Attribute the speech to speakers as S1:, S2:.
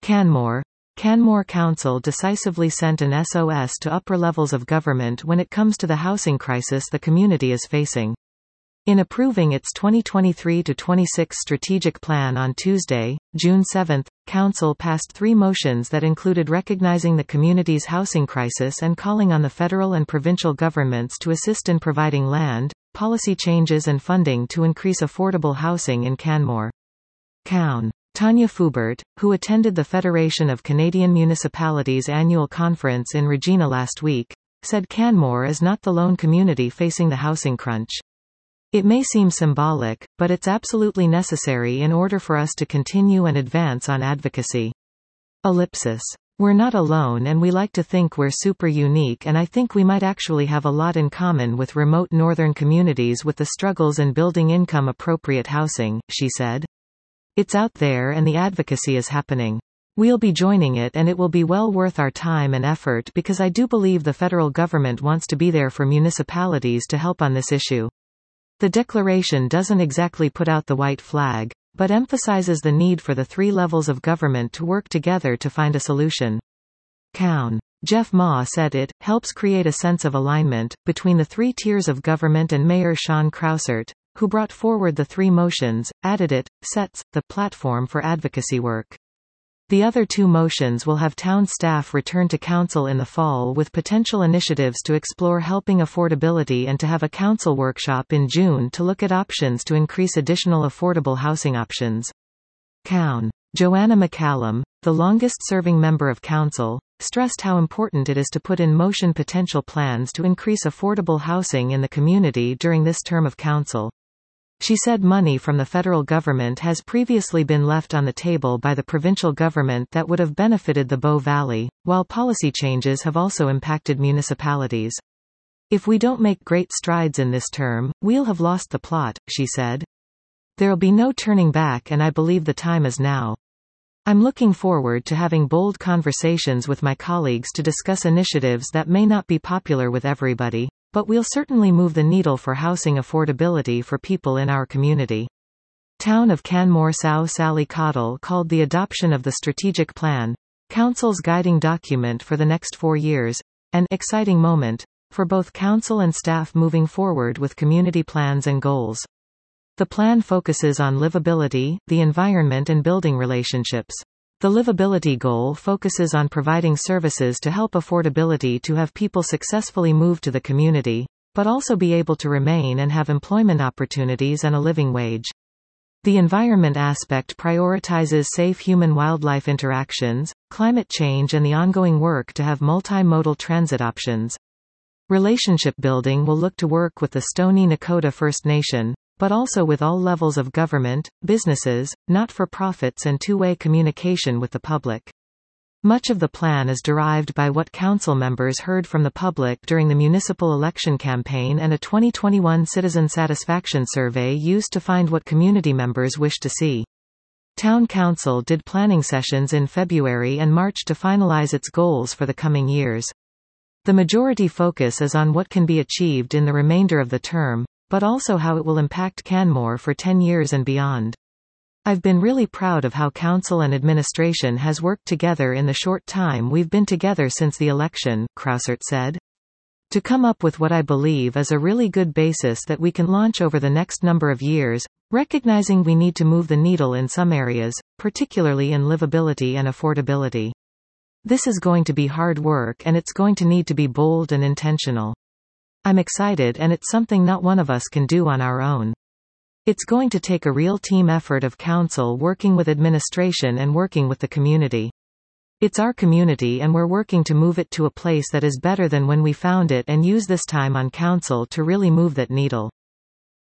S1: Canmore. Canmore Council decisively sent an SOS to upper levels of government when it comes to the housing crisis the community is facing. In approving its 2023-26 strategic plan on Tuesday, June 7, Council passed 3 motions that included recognizing the community's housing crisis and calling on the federal and provincial governments to assist in providing land, policy changes and funding to increase affordable housing in Canmore. Coun. Tanya Fubert, who attended the Federation of Canadian Municipalities annual conference in Regina last week, said Canmore is not the lone community facing the housing crunch. It may seem symbolic, but it's absolutely necessary in order for us to continue and advance on advocacy. Ellipsis. We're not alone and we like to think we're super unique, and I think we might actually have a lot in common with remote northern communities with the struggles in building income-appropriate housing, she said. It's out there and the advocacy is happening. We'll be joining it and it will be well worth our time and effort because I do believe the federal government wants to be there for municipalities to help on this issue. The declaration doesn't exactly put out the white flag, but emphasizes the need for the 3 levels of government to work together to find a solution. Coun. Jeff Ma said it helps create a sense of alignment between the 3 tiers of government, and Mayor Sean Crousert, who brought forward the 3 motions, added it sets the platform for advocacy work. The other 2 motions will have town staff return to council in the fall with potential initiatives to explore helping affordability and to have a council workshop in June to look at options to increase additional affordable housing options. Coun. Joanna McCallum, the longest-serving member of council, stressed how important it is to put in motion potential plans to increase affordable housing in the community during this term of council. She said money from the federal government has previously been left on the table by the provincial government that would have benefited the Bow Valley, while policy changes have also impacted municipalities. If we don't make great strides in this term, we'll have lost the plot, she said. There'll be no turning back and I believe the time is now. I'm looking forward to having bold conversations with my colleagues to discuss initiatives that may not be popular with everybody, but we'll certainly move the needle for housing affordability for people in our community. Town of Canmore Sow Sally Cottle called the adoption of the strategic plan, Council's guiding document for the next 4 years, an exciting moment for both Council and staff moving forward with community plans and goals. The plan focuses on livability, the environment and building relationships. The livability goal focuses on providing services to help affordability to have people successfully move to the community, but also be able to remain and have employment opportunities and a living wage. The environment aspect prioritizes safe human-wildlife interactions, climate change and the ongoing work to have multimodal transit options. Relationship building will look to work with the Stoney Nakoda First Nation, but also with all levels of government, businesses, not-for-profits and two-way communication with the public. Much of the plan is derived by what council members heard from the public during the municipal election campaign and a 2021 citizen satisfaction survey used to find what community members wish to see. Town Council did planning sessions in February and March to finalize its goals for the coming years. The majority focus is on what can be achieved in the remainder of the term, but also how it will impact Canmore for 10 years and beyond. I've been really proud of how council and administration has worked together in the short time we've been together since the election, Crousert said. To come up with what I believe is a really good basis that we can launch over the next number of years, recognizing we need to move the needle in some areas, particularly in livability and affordability. This is going to be hard work and it's going to need to be bold and intentional. I'm excited and it's something not one of us can do on our own. It's going to take a real team effort of council working with administration and working with the community. It's our community and we're working to move it to a place that is better than when we found it and use this time on council to really move that needle.